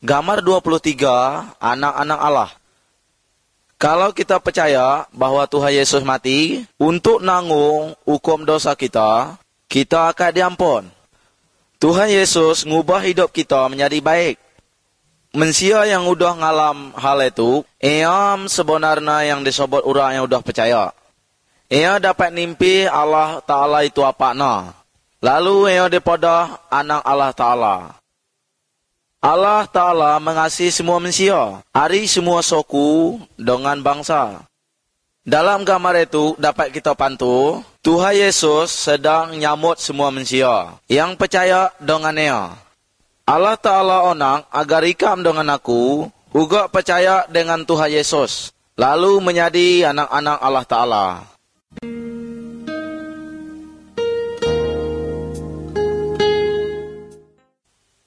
Gambar 23, anak-anak Allah. Kalau kita percaya bahawa Tuhan Yesus mati untuk nanggung hukum dosa kita, kita akan diampun. Tuhan Yesus ngubah hidup kita menjadi baik. Manusia yang udah ngalam hal itu, ia sebenarnya yang disebut orang yang udah percaya. Ia dapat mimpi Allah Ta'ala itu apakna. Lalu ia daripada anak Allah Ta'ala. Allah Ta'ala mengasihi semua manusia, hari semua suku dengan bangsa. Dalam gambar itu dapat kita pantu, Tuhan Yesus sedang nyambut semua manusia yang percaya dengan Dia. Allah Ta'ala onang agar ikam dengan aku, juga percaya dengan Tuhan Yesus, lalu menjadi anak-anak Allah Ta'ala.